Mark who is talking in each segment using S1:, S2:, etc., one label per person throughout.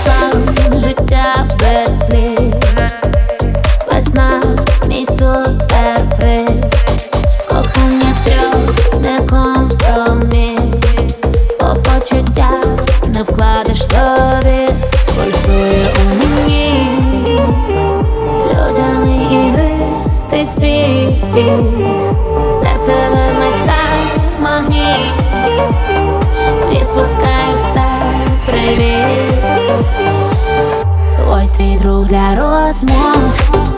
S1: план життя без сліз. Весна, мій суперприз. Кохання втрьох, не компроміс. По почуттях не вкладеш довіз. Пульсує у мені людяний ігристий світ. Серце вимикає магніт. Відпускаю все, привіт. Ось твій друг для розмов.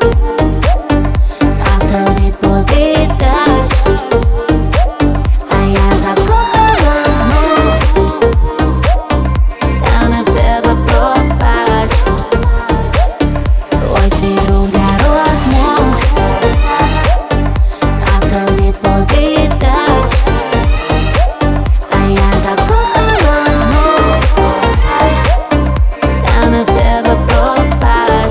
S1: Автовідповідач. А я закохана знов. Та не в тебе пробач. Ось твій друг для розмов. Автовідповідач. А я закохана знов. Та не в тебе пробач.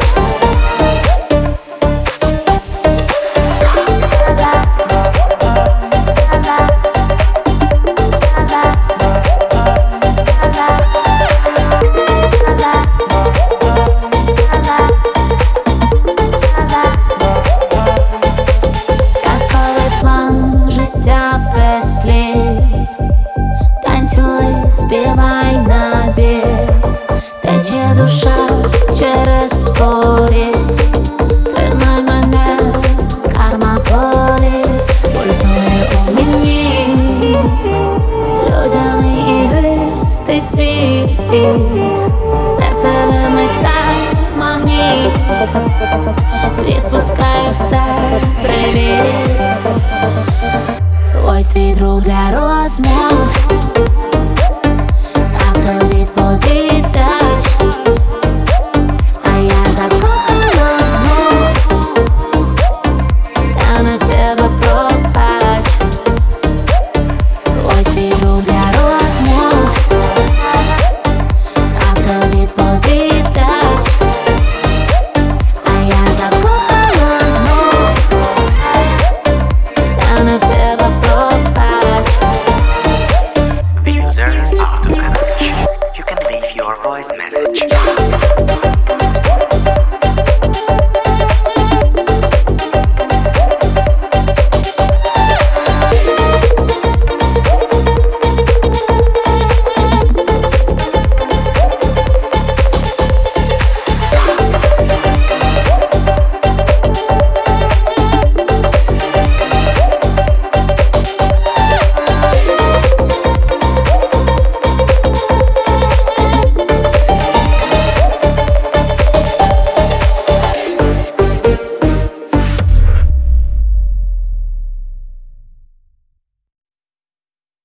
S1: Казковий план життя без сліз. Танцюй, співай на біс. Тече душа через поріз. Тримай мене, карма поліс. Пульсує у мені людяний ігристий світ. Серце вимикає магніт. Відпускаю все, привіт. Ось твій друг для розмов. Автовідповідач. А я закохана знов. Та не в тебе пробач. Ось твій друг для розмов. Автовідповідач. А я закохана знов. Та не в тебе пробач.
S2: The user is out of connection. You can leave your voice message.